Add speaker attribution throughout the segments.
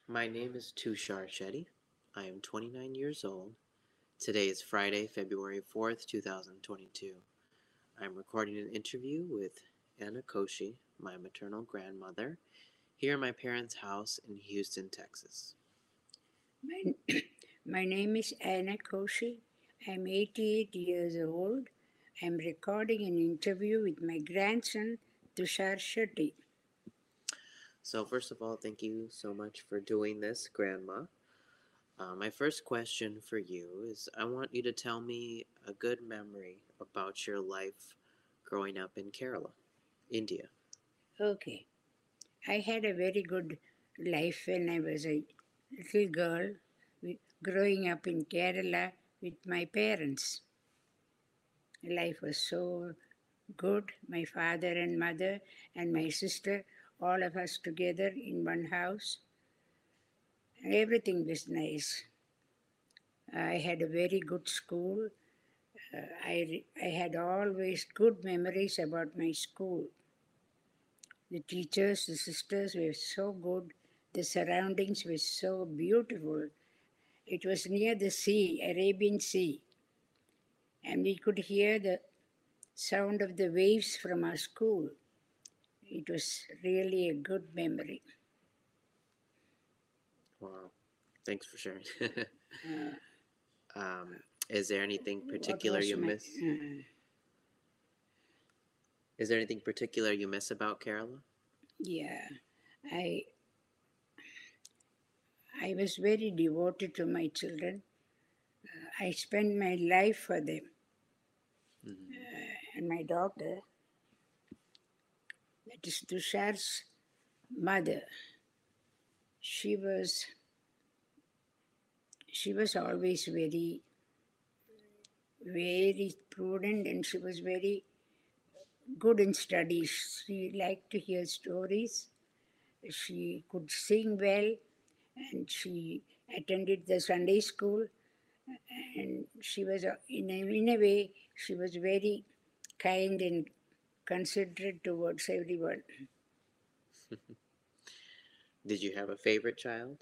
Speaker 1: My name is Tushar Shetty. I am 29 years old. Today is Friday, February 4th, 2022. I am recording an interview with Anna Koshi, my maternal grandmother, here in my parents' house in Houston, Texas.
Speaker 2: My, my name is Anna Koshi. I'm 88 years old. I'm recording an interview with my grandson, Tushar Shetty.
Speaker 1: So, first of all, thank you so much for doing this, Grandma. My first question for you is I want you to tell me a good memory about your life growing up in Kerala, India.
Speaker 2: Okay. I had a very good life when I was a little girl, growing up in Kerala with my parents. Life was so good. My father and mother and my sister, all of us together in one house. Everything was nice. I had a very good school. I had always good memories about my school. The teachers, the sisters were so good. The surroundings were so beautiful. It was near the sea, Arabian Sea, and we could hear the sound of the waves from our school. It was really a good memory.
Speaker 1: Wow. Thanks for sharing.
Speaker 2: Uh,
Speaker 1: um, is there anything
Speaker 2: what
Speaker 1: particular
Speaker 2: was
Speaker 1: you
Speaker 2: my?
Speaker 1: miss? Is there anything particular you miss about Kerala?
Speaker 2: Yeah, I I was very devoted to my children. I spent my life for them.
Speaker 1: Mm-hmm.
Speaker 2: And my daughter, that is Tushar's mother, she was she was always very prudent, and she was very good in studies. She liked to hear stories. She could sing well, and she attended the Sunday school. And she was, in a way, she was very kind and considerate towards everyone.
Speaker 1: Did you have a favorite child?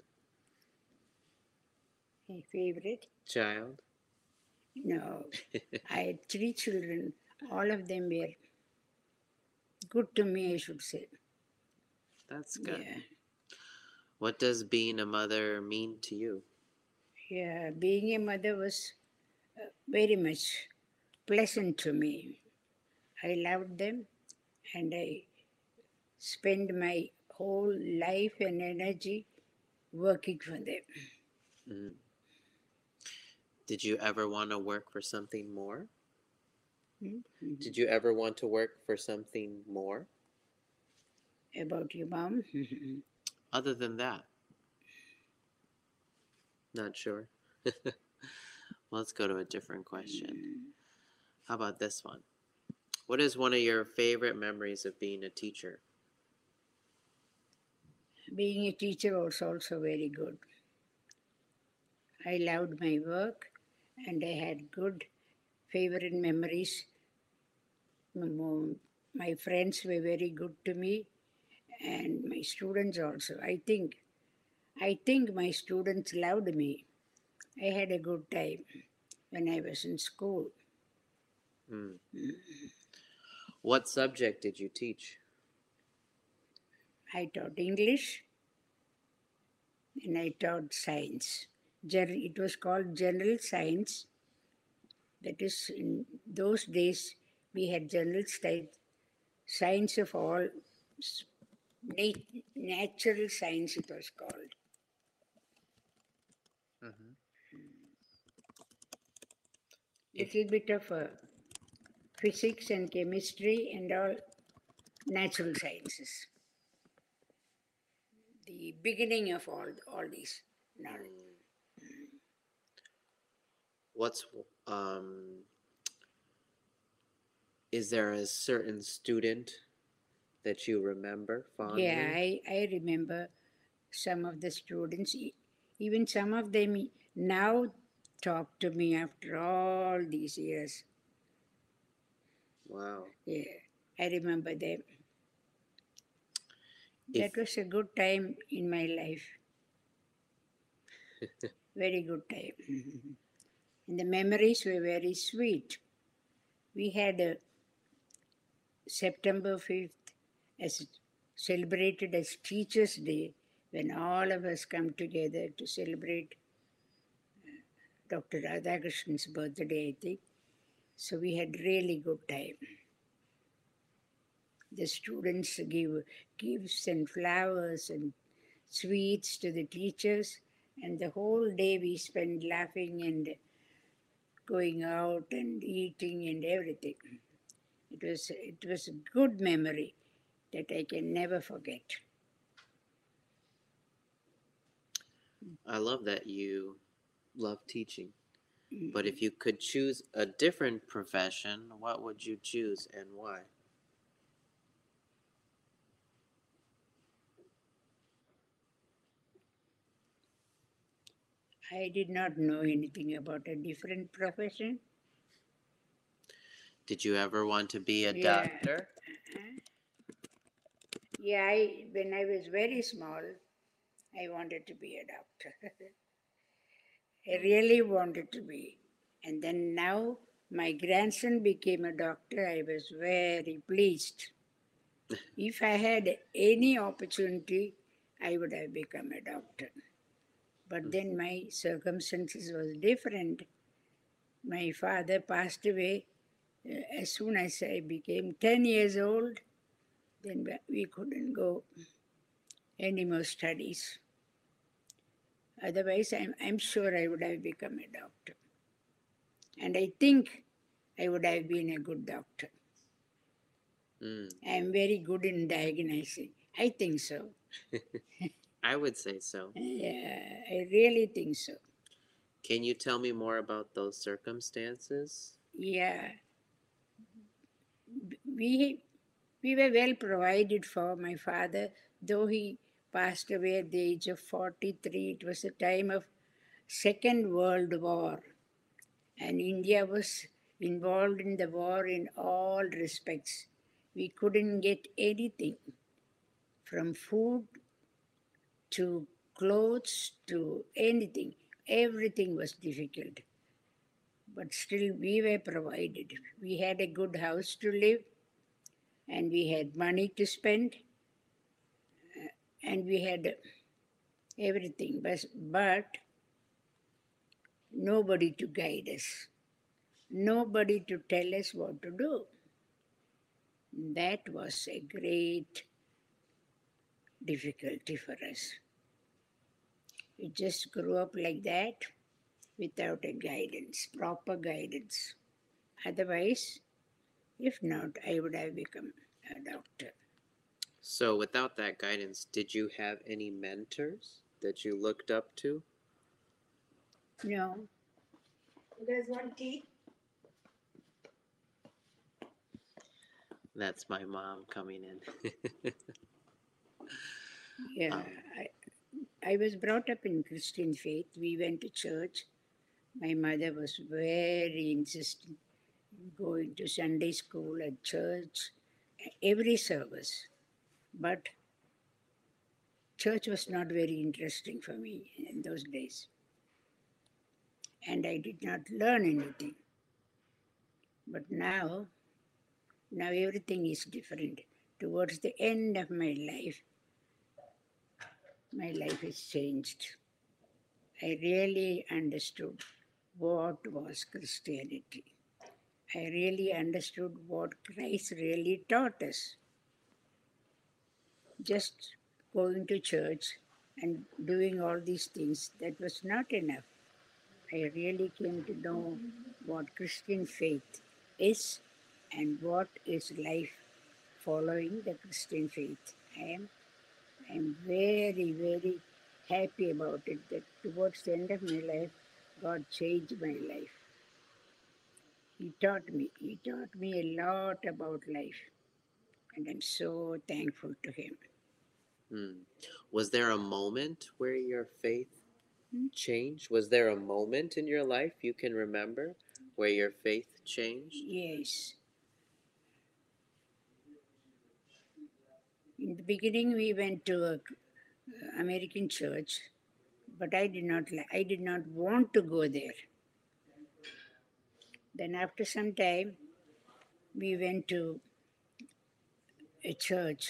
Speaker 2: My favorite?
Speaker 1: Child?
Speaker 2: No, I had three children. All of them were good to me, I should say.
Speaker 1: That's good.
Speaker 2: Yeah,
Speaker 1: What does being a mother mean to you?
Speaker 2: yeah. Being a mother was very much pleasant to me. I loved them, and I spent my whole life and energy working for them.
Speaker 1: Mm. Did you ever want to work for something more?
Speaker 2: Mhm.
Speaker 1: Did you ever want to work for something more
Speaker 2: About your mom?
Speaker 1: other than that? Not sure. Well, let's go to a different question. How about this one? What is one of your favorite memories of being a teacher?
Speaker 2: Being a teacher was also very good. I loved my work, and I had good favorite memories. My friends were very good to me, and my students also. I think my students loved me. I had a good time when I was in school.
Speaker 1: Mm. What subject did you teach?
Speaker 2: I taught English and I taught science. It was called general science. That is, in those days, we had general science of all, s- natural science, it was called.
Speaker 1: Mm-hmm. If
Speaker 2: Little bit of physics and chemistry and all natural sciences. The beginning of all these knowledge.
Speaker 1: mm, what's is there a certain student that you remember
Speaker 2: Yeah,
Speaker 1: fondly?
Speaker 2: I remember some of the students, even some of them now talk to me after all these years.
Speaker 1: Wow.
Speaker 2: Yeah, I remember them.
Speaker 1: If
Speaker 2: That was a good time in my life. Very good time. And the memories were very sweet. We had a September 5th as celebrated as Teachers' Day when all of us come together to celebrate Dr. Radhakrishn's birthday, I think. So we had really good time. The students give gifts and flowers and sweets to the teachers, and the whole day we spent laughing and going out and eating and everything. It was a good memory that I can never forget.
Speaker 1: I love that you love teaching. But
Speaker 2: Mm.
Speaker 1: if you could choose a different profession, what would you choose and why?
Speaker 2: I did not know anything about a different profession.
Speaker 1: Did you ever want to be a
Speaker 2: Yeah,
Speaker 1: doctor?
Speaker 2: yeah. When I was very small, I wanted to be a doctor. I really wanted to be. And then now my grandson became a doctor. I was very pleased. If I had any opportunity, I would have become a doctor. But then my circumstances was different. My father passed away as soon as I became 10 years old. Then we couldn't go any more studies. Otherwise, I'm sure I would have become a doctor. And I think I would have been a good doctor.
Speaker 1: Mm.
Speaker 2: I'm very good in diagnosing. I think so.
Speaker 1: I would say so.
Speaker 2: Yeah, I really think so.
Speaker 1: Can you tell me more about those circumstances?
Speaker 2: Yeah, we we were well provided for. My father, though he passed away at the age of 43, it was a time of Second World War, and India was involved in the war in all respects. We couldn't get anything from food to clothes to anything. Everything was difficult. But still, we were provided. We had a good house to live, and we had money to spend, and we had everything. But nobody to guide us, nobody to tell us what to do. That was a great difficulty for us. We just grew up like that without a guidance, proper guidance. Otherwise, if not, I would have become a doctor.
Speaker 1: So, without that guidance, did you have any mentors that you looked up to?
Speaker 2: No. You guys want tea?
Speaker 1: That's my mom coming in.
Speaker 2: Yeah,
Speaker 1: um,
Speaker 2: I was brought up in Christian faith. We went to church. My mother was very insistent in going to Sunday school at church, every service. But church was not very interesting for me in those days. And I did not learn anything. But now everything is different. Towards the end of my life has changed. I really understood what was Christianity. I really understood what Christ really taught us. Just going to church and doing all these things, that was not enough. I really came to know what Christian faith is and what is life following the Christian faith. I am very, very happy about it that towards the end of my life, God changed my life. He taught me a lot about life, and I'm so thankful to him.
Speaker 1: hmm. Was there a moment where your faith changed? Was there a moment in your life you can remember where your faith changed?
Speaker 2: Yes. In the beginning, we went to a American church, but I did not want to go there. Then after some time, we went to a church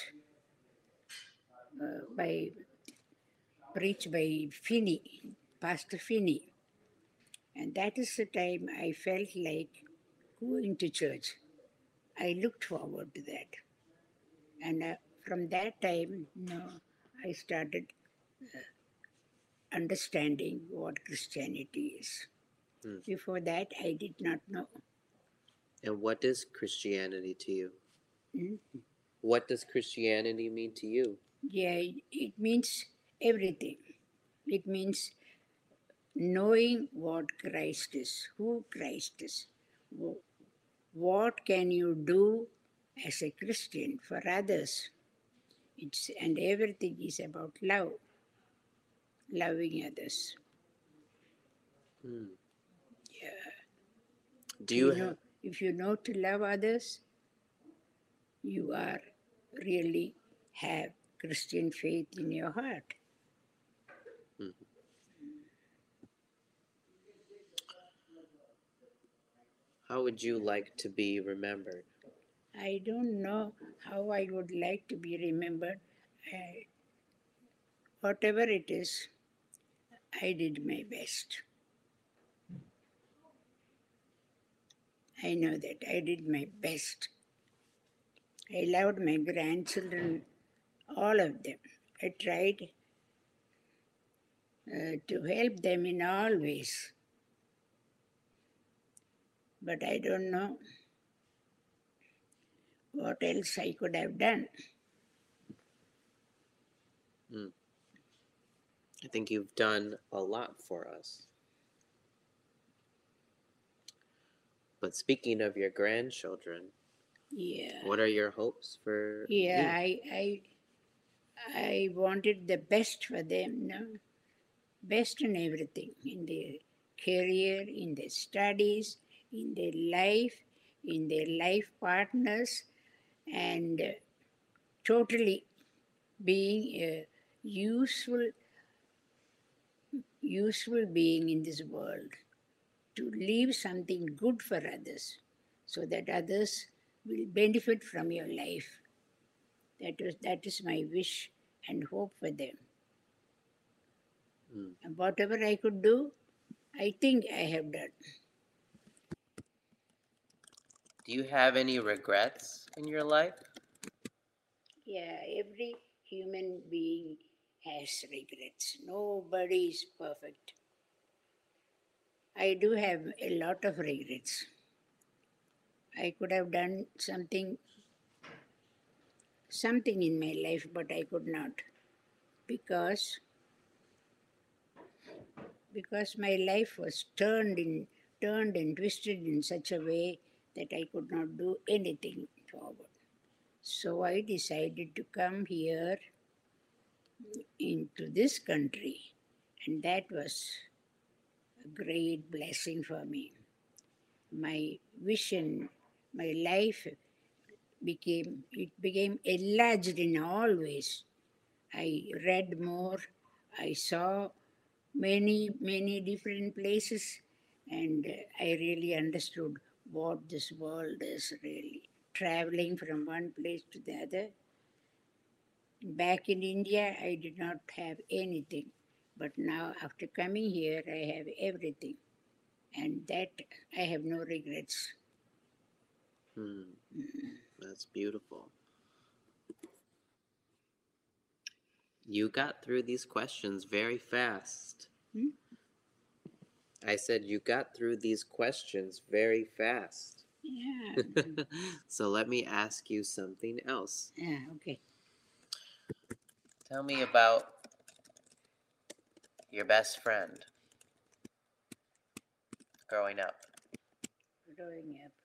Speaker 2: by preached by Finney, Pastor Finney, and that is the time I felt like going to church. I looked forward to that, and from that time, I started understanding what Christianity is.
Speaker 1: Hmm.
Speaker 2: Before that, I did not know.
Speaker 1: And what is Christianity to you?
Speaker 2: Hmm?
Speaker 1: What does Christianity mean to you?
Speaker 2: Yeah, it means everything. It means knowing what Christ is, who Christ is. What can you do as a Christian for others? And everything is about love, loving others.
Speaker 1: Hmm.
Speaker 2: Yeah.
Speaker 1: Do you
Speaker 2: If you know to love others, you are really have Christian faith in your heart.
Speaker 1: Hmm. How would you like to be remembered?
Speaker 2: I don't know how I would like to be remembered. I, whatever it is, I did my best. I know that I did my best. I loved my grandchildren, all of them. I tried to help them in all ways. But I don't know what else I could have done.
Speaker 1: Hmm. I think you've done a lot for us. But speaking of your grandchildren,
Speaker 2: Yeah.
Speaker 1: what are your hopes for
Speaker 2: Yeah,
Speaker 1: you?
Speaker 2: I wanted the best for them, best in everything, in their career, in their studies, in their life partners, and totally being a useful being in this world, to leave something good for others so that others will benefit from your life. That is my wish and hope for them.
Speaker 1: Hmm.
Speaker 2: And whatever I could do, I think I have done.
Speaker 1: Do you have any regrets in your life?
Speaker 2: Yeah, every human being has regrets. Nobody is perfect. I do have a lot of regrets. I could have done something in my life, but I could not because my life was turned and twisted in such a way that I could not do anything forward. So I decided to come here into this country, and that was a great blessing for me. My vision, my life became enlarged in all ways. I read more, I saw many different places, and I really understood what this world is really. Traveling from one place to the other. Back in India, I did not have anything, but now after coming here, I have everything, and that I have no regrets.
Speaker 1: Hmm. That's beautiful. You got through these questions very fast.
Speaker 2: Hmm?
Speaker 1: I said you got through these questions very fast.
Speaker 2: Yeah,
Speaker 1: So let me ask you something else.
Speaker 2: yeah, okay.
Speaker 1: Tell me about your best friend growing up.
Speaker 2: Growing up,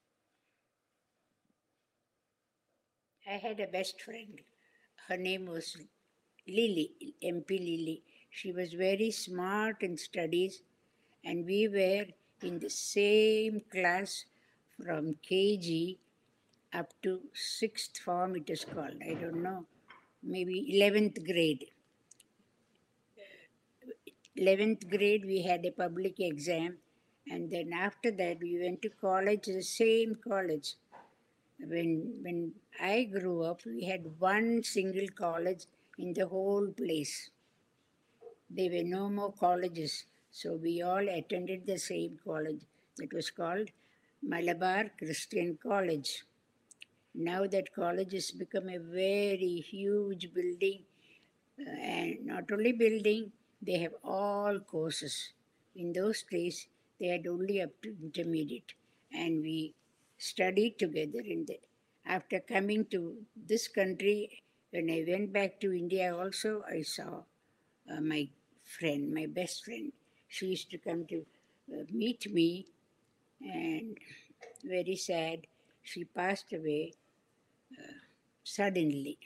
Speaker 2: I had a best friend. Her name was Lily, MP Lily. She was very smart in studies, and we were in the same class from KG up to sixth form, it is called. I don't know, maybe 11th grade. 11th grade, we had a public exam, and then after that, we went to college, the same college. When I grew up, we had one single college in the whole place. There were no more colleges, so we all attended the same college. That was called Malabar Christian College. Now that college has become a very huge building, and not only building, they have all courses. In those days, they had only up to intermediate, and we studied together. After coming to this country, when I went back to India, also I saw my friend, my best friend. She used to come to meet me, and very sad, she passed away suddenly.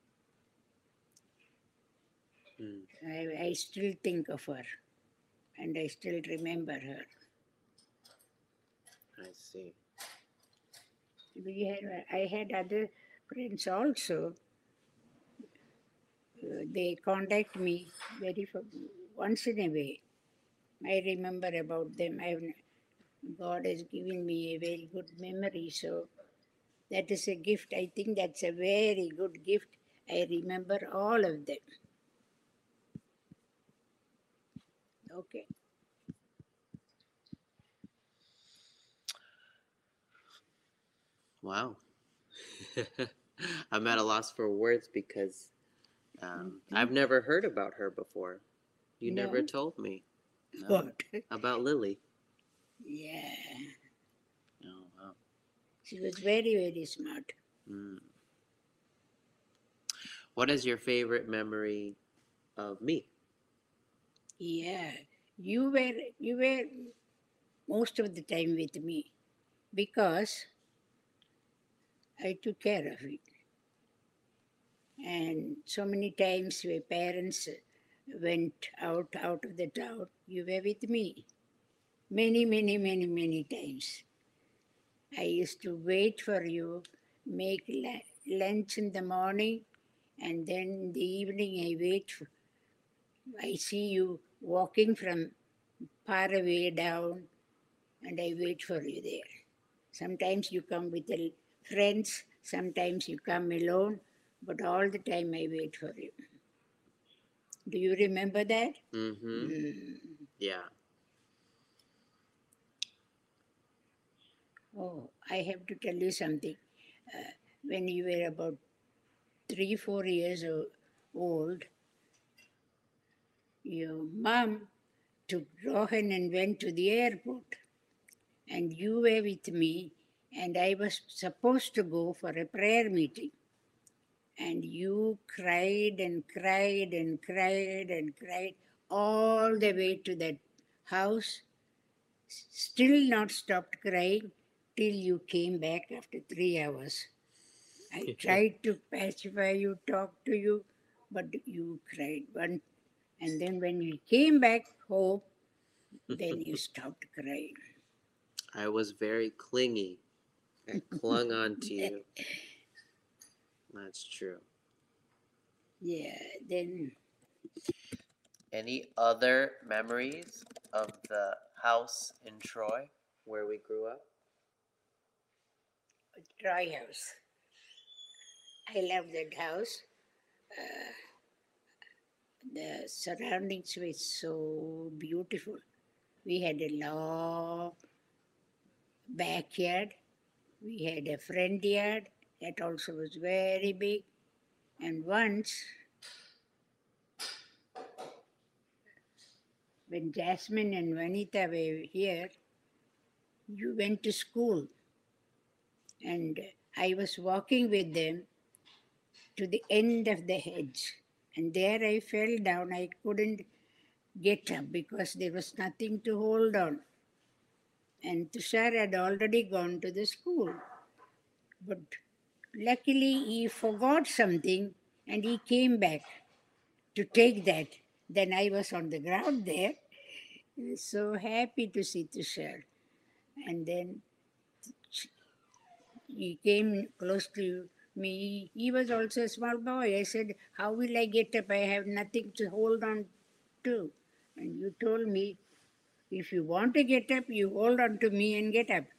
Speaker 1: Mm,
Speaker 2: I still think of her, and I still remember her.
Speaker 1: I see.
Speaker 2: I had other friends also. They contact me once in a way. I remember about them. God has given me a very good memory, so that is a gift. I think that's a very good gift. I remember all of them. Okay.
Speaker 1: Wow. I'm at a loss for words because I've never heard about her before. You
Speaker 2: No?
Speaker 1: never told me. No.
Speaker 2: What?
Speaker 1: About Lily.
Speaker 2: Yeah.
Speaker 1: Oh, wow.
Speaker 2: She was very, very smart.
Speaker 1: Mm. What is your favorite memory of me?
Speaker 2: Yeah. You were most of the time with me because I took care of it. And so many times my parents went out of the town, you were with me. Many, many, many, many times. I used to wait for you, make lunch in the morning, and then in the evening I see you walking from far away down, and I wait for you there. Sometimes you come with friends, sometimes you come alone, but all the time I wait for you. Do you remember that?
Speaker 1: Mm-hmm.
Speaker 2: Mm.
Speaker 1: Yeah.
Speaker 2: Oh, I have to tell you something. When you were about 3, 4 years old, your mom took Rohan and went to the airport, and you were with me, and I was supposed to go for a prayer meeting. And you cried and cried and cried and cried all the way to that house, still not stopped crying till you came back after 3 hours. I tried to pacify you, talk to you, but you cried one. And then when we came back home, then you stopped crying.
Speaker 1: I was very clingy. I clung on to you. That's true.
Speaker 2: Yeah, then
Speaker 1: Any other memories of the house in Troy where we grew up?
Speaker 2: Troy House. I love that house. The surroundings were so beautiful. We had a long backyard. We had a front yard that also was very big. And once, when Jasmine and Vanita were here, you went to school. And I was walking with them to the end of the hedge. And there I fell down. I couldn't get up because there was nothing to hold on. And Tushar had already gone to the school. But luckily, he forgot something and he came back to take that. Then I was on the ground there. I was so happy to see Tushar. And then he came close to me. He was also a small boy. I said, how will I get up? I have nothing to hold on to. And you told me, if you want to get up, you hold on to me and get up.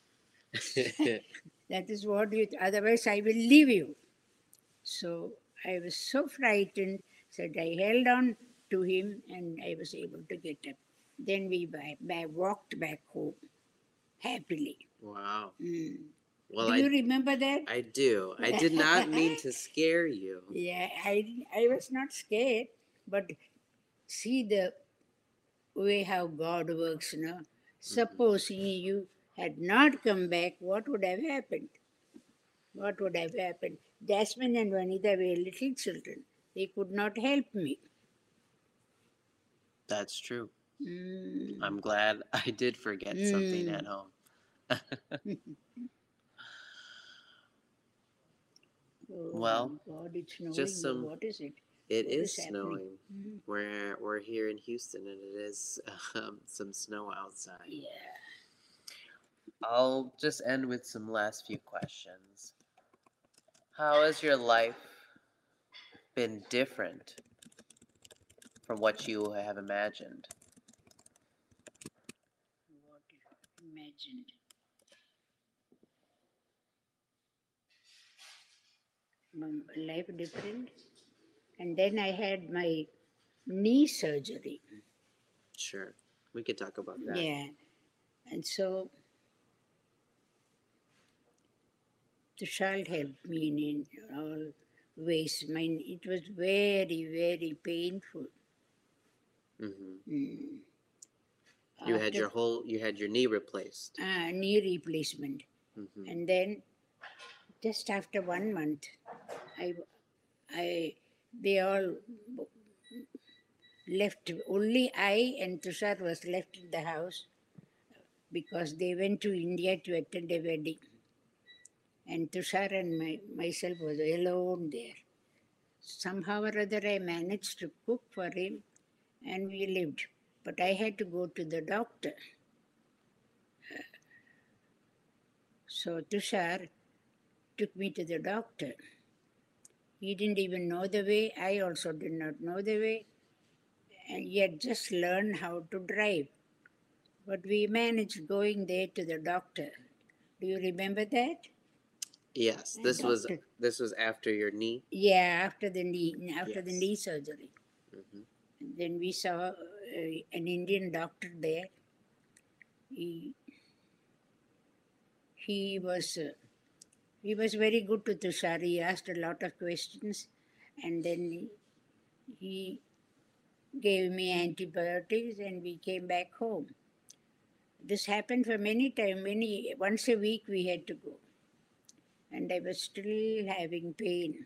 Speaker 2: That is what you, otherwise I will leave you. So I was so frightened that I held on to him and I was able to get up. Then we walked back home happily.
Speaker 1: Wow.
Speaker 2: Mm.
Speaker 1: Well,
Speaker 2: Do you remember that?
Speaker 1: I do. I did not mean to scare you.
Speaker 2: Yeah, I was not scared, but see the way how God works, no? Supposing you had not come back, what would have happened? What would have happened? Jasmine and Vanita were little children. They could not help me.
Speaker 1: That's true.
Speaker 2: Mm.
Speaker 1: I'm glad I did forget something at home.
Speaker 2: Oh,
Speaker 1: Well,
Speaker 2: God, it's snowing.
Speaker 1: just some.
Speaker 2: What is it?
Speaker 1: It
Speaker 2: What
Speaker 1: is
Speaker 2: is happening?
Speaker 1: snowing. We're here in Houston, and it is some snow outside.
Speaker 2: Yeah.
Speaker 1: I'll just end with some last few questions. How has your life been different from what you have imagined?
Speaker 2: What you imagined. My life different. And then I had my knee surgery.
Speaker 1: Sure, we could talk about that.
Speaker 2: Yeah. And so the child helped me in all ways. It was very, very painful.
Speaker 1: Mm-hmm.
Speaker 2: Mm.
Speaker 1: You had your knee replaced.
Speaker 2: Knee replacement.
Speaker 1: Mm-hmm.
Speaker 2: And then just after 1 month, they all left. Only I and Tushar was left in the house because they went to India to attend a wedding. And Tushar and myself was alone there. Somehow or other I managed to cook for him and we lived. But I had to go to the doctor. So Tushar took me to the doctor. He didn't even know the way. I also did not know the way. And he had just learned how to drive. But we managed going there to the doctor. Do you remember that?
Speaker 1: Yes, this was after your knee.
Speaker 2: Yeah, after the knee surgery.
Speaker 1: Mm-hmm.
Speaker 2: And then we saw an Indian doctor there. He was very good to Tushar. He asked a lot of questions, and then he gave me antibiotics, and we came back home. This happened for many times. Once a week we had to go, and I was still having pain.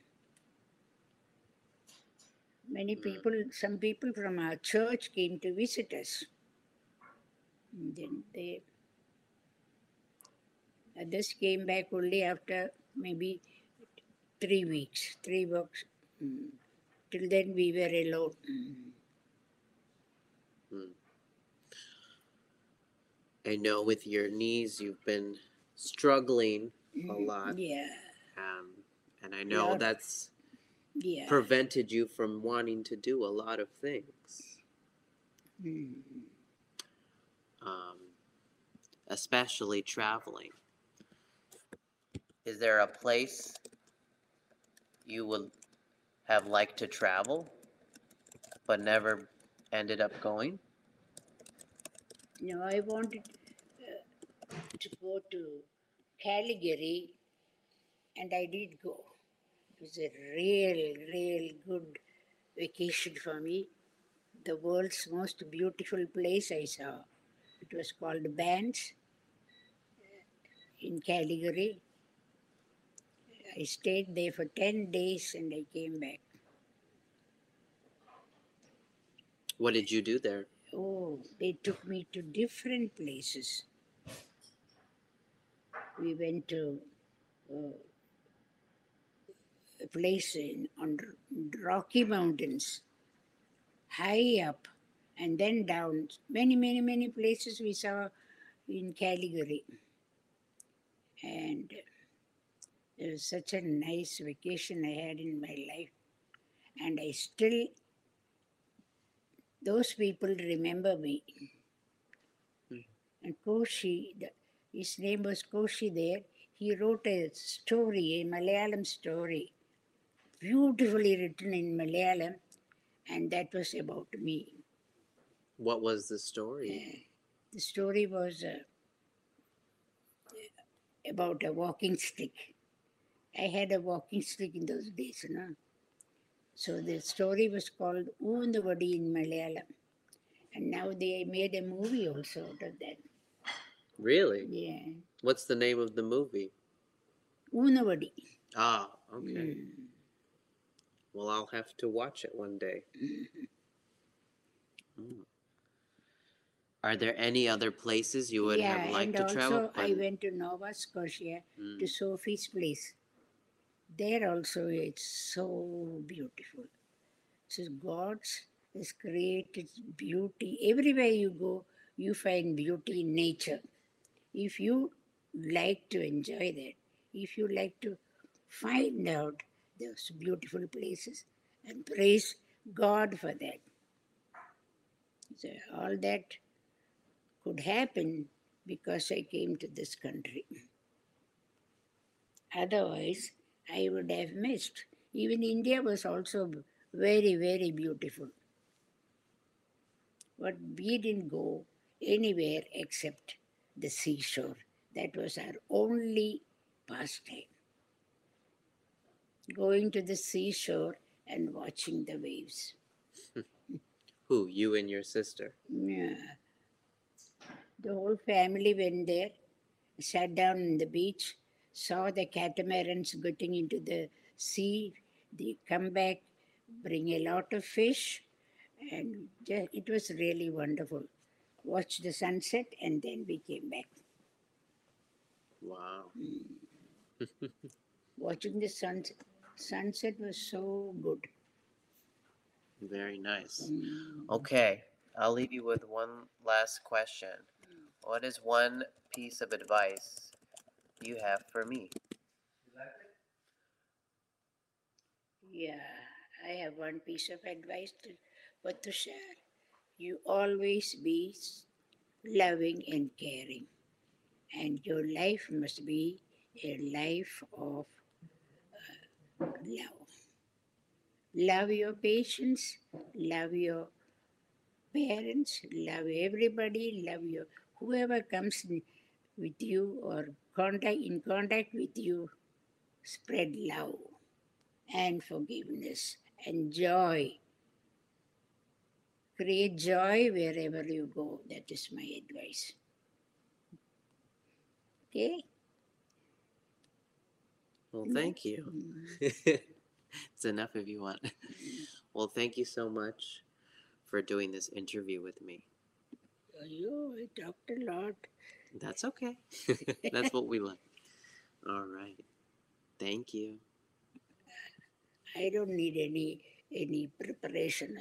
Speaker 2: Some people from our church came to visit us. And then others came back only after maybe 3 weeks, 3 weeks. Till then we were alone.
Speaker 1: I know with your knees you've been struggling a lot.
Speaker 2: Yeah.
Speaker 1: And I know that's prevented you from wanting to do a lot of things. Especially traveling. Is there a place you would have liked to travel but never ended up going?
Speaker 2: No, I wanted to go to Calgary, and I did go. It was a real good vacation for me. The world's most beautiful place I saw. It was called Banff in Calgary. I stayed there for 10 days and I came back.
Speaker 1: What did you do there?
Speaker 2: Oh, they took me to different places. We went to a place on Rocky Mountains, high up, and then down. Many places we saw in Calgary. And it was such a nice vacation I had in my life. And I still those people remember me.
Speaker 1: Hmm.
Speaker 2: And Koshi, his name was Koshi there. He wrote a story, a Malayalam story, beautifully written in Malayalam, and that was about me.
Speaker 1: What was the story?
Speaker 2: The story was about a walking stick. I had a walking stick in those days, you know. So the story was called Oonavadi in Malayalam. And now they made a movie also out of that.
Speaker 1: Really?
Speaker 2: Yeah.
Speaker 1: What's the name of the movie?
Speaker 2: Oonavadi.
Speaker 1: Ah, okay. Well, I'll have to watch it one day. Mm. Are there any other places you would have
Speaker 2: Yeah,
Speaker 1: liked
Speaker 2: and
Speaker 1: to travel?
Speaker 2: also I went to Nova Scotia to
Speaker 1: Mm.
Speaker 2: Sophie's place. There also it's so beautiful. So God's has created beauty. Everywhere you go, you find beauty in nature. If you like to enjoy that, if you like to find out those beautiful places and praise God for that. So all that could happen because I came to this country. Otherwise, I would have missed. Even India was also very, very beautiful. But we didn't go anywhere except the seashore. That was our only pastime. Going to the seashore and watching the waves.
Speaker 1: Who? You and your sister?
Speaker 2: Yeah. The whole family went there, sat down on the beach, saw the catamarans getting into the sea. They come back, bring a lot of fish, and it was really wonderful. Watched the sunset, and then we came back.
Speaker 1: Wow.
Speaker 2: Watching the sunset was so good.
Speaker 1: Very nice. Okay, I'll leave you with one last question. What is one piece of advice you have for me?
Speaker 2: Yeah, I have one piece of advice to share. You always be loving and caring, and your life must be a life of love. Love your patients, love your parents, love everybody, love your whoever comes with you or in contact with you. Spread love and forgiveness and joy. Create joy wherever you go. That is my advice. Okay?
Speaker 1: Well, thank you. It's enough if you want. Well, thank you so much for doing this interview with me.
Speaker 2: I talked a lot.
Speaker 1: That's okay. That's what we love. All right. Thank you.
Speaker 2: I don't need any preparation